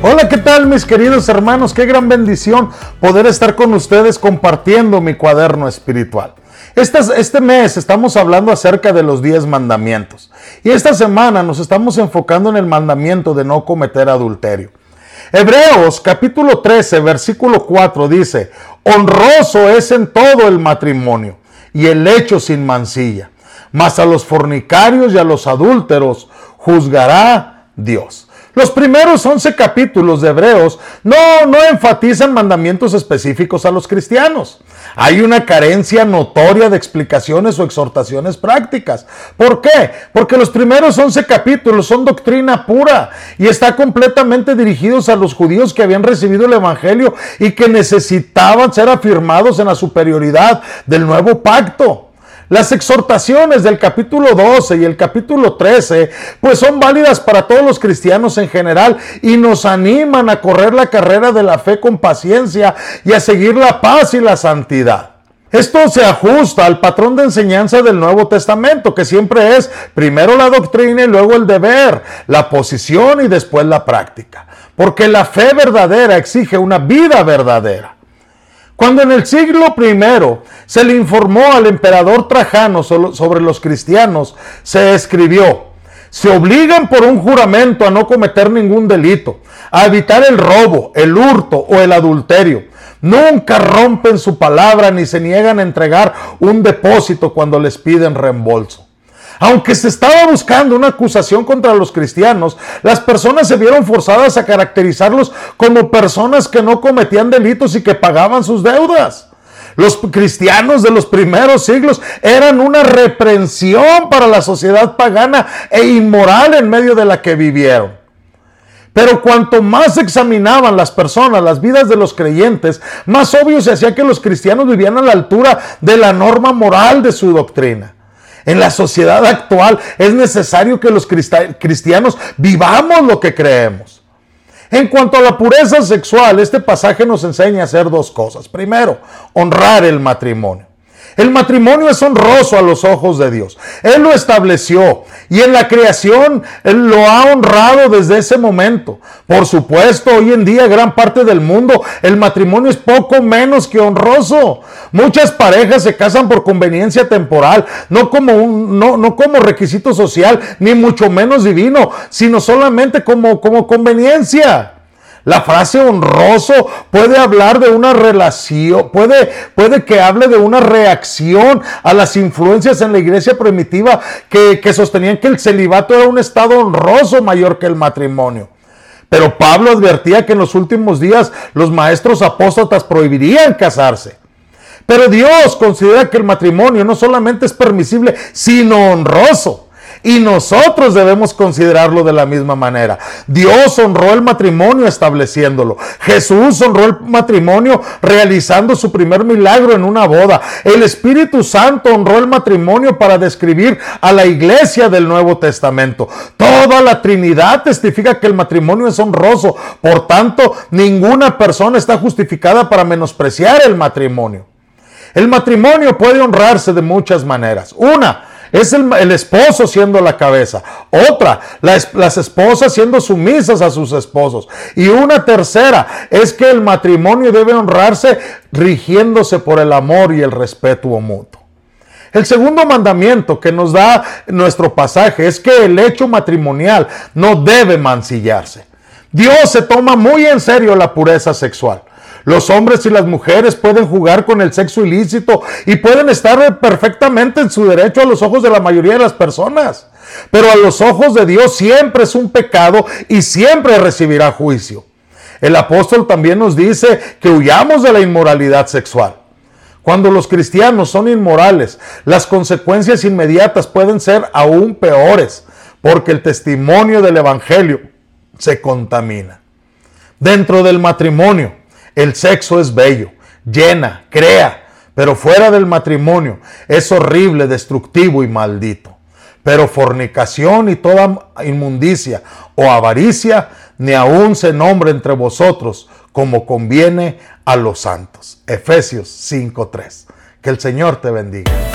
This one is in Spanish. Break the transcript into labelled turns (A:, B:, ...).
A: Hola, ¿qué tal mis queridos hermanos? Qué gran bendición poder estar con ustedes compartiendo mi cuaderno espiritual. Este mes estamos hablando acerca de los 10 mandamientos y esta semana nos estamos enfocando en el mandamiento de no cometer adulterio. Hebreos capítulo 13 versículo 4 dice: honroso es en todo el matrimonio y el lecho sin mancilla, mas a los fornicarios y a los adúlteros juzgará Dios. Los primeros 11 capítulos de Hebreos no enfatizan mandamientos específicos a los cristianos. Hay una carencia notoria de explicaciones o exhortaciones prácticas. ¿Por qué? Porque los primeros 11 capítulos son doctrina pura y está completamente dirigidos a los judíos que habían recibido el evangelio y que necesitaban ser afirmados en la superioridad del nuevo pacto. Las exhortaciones del capítulo 12 y el capítulo 13 pues son válidas para todos los cristianos en general y nos animan a correr la carrera de la fe con paciencia y a seguir la paz y la santidad. Esto se ajusta al patrón de enseñanza del Nuevo Testamento, que siempre es primero la doctrina y luego el deber, la posición y después la práctica, porque la fe verdadera exige una vida verdadera. Cuando en el siglo I se le informó al emperador Trajano sobre los cristianos, se escribió: se obligan por un juramento a no cometer ningún delito, a evitar el robo, el hurto o el adulterio. Nunca rompen su palabra ni se niegan a entregar un depósito cuando les piden reembolso. Aunque se estaba buscando una acusación contra los cristianos, las personas se vieron forzadas a caracterizarlos como personas que no cometían delitos y que pagaban sus deudas. Los cristianos de los primeros siglos eran una reprensión para la sociedad pagana e inmoral en medio de la que vivieron. Pero cuanto más examinaban las personas las vidas de los creyentes, más obvio se hacía que los cristianos vivían a la altura de la norma moral de su doctrina. En la sociedad actual es necesario que los cristianos vivamos lo que creemos. En cuanto a la pureza sexual, este pasaje nos enseña a hacer dos cosas. Primero, honrar el matrimonio. El matrimonio es honroso a los ojos de Dios. Él lo estableció y en la creación Él lo ha honrado desde ese momento. Por supuesto, hoy en día, gran parte del mundo, el matrimonio es poco menos que honroso. Muchas parejas se casan por conveniencia temporal, no como requisito social, ni mucho menos divino, sino solamente como conveniencia. La frase honroso puede hablar de una relación, puede que hable de una reacción a las influencias en la iglesia primitiva que sostenían que el celibato era un estado honroso mayor que el matrimonio. Pero Pablo advertía que en los últimos días los maestros apóstatas prohibirían casarse. Pero Dios considera que el matrimonio no solamente es permisible, sino honroso. Y nosotros debemos considerarlo de la misma manera. Dios honró el matrimonio estableciéndolo. Jesús honró el matrimonio realizando su primer milagro en una boda. El Espíritu Santo honró el matrimonio para describir a la iglesia del Nuevo Testamento. Toda la Trinidad testifica que el matrimonio es honroso. Por tanto, ninguna persona está justificada para menospreciar el matrimonio. El matrimonio puede honrarse de muchas maneras. Una, es el esposo siendo la cabeza. Otra, las esposas siendo sumisas a sus esposos. Y una tercera, es que el matrimonio debe honrarse rigiéndose por el amor y el respeto mutuo. El segundo mandamiento que nos da nuestro pasaje es que el hecho matrimonial no debe mancillarse. Dios se toma muy en serio la pureza sexual. Los hombres y las mujeres pueden jugar con el sexo ilícito y pueden estar perfectamente en su derecho a los ojos de la mayoría de las personas. Pero a los ojos de Dios siempre es un pecado y siempre recibirá juicio. El apóstol también nos dice que huyamos de la inmoralidad sexual. Cuando los cristianos son inmorales, las consecuencias inmediatas pueden ser aún peores, porque el testimonio del evangelio se contamina. Dentro del matrimonio, el sexo es bello, llena, crea, pero fuera del matrimonio es horrible, destructivo y maldito. Pero fornicación y toda inmundicia o avaricia ni aún se nombre entre vosotros como conviene a los santos. Efesios 5:3. Que el Señor te bendiga.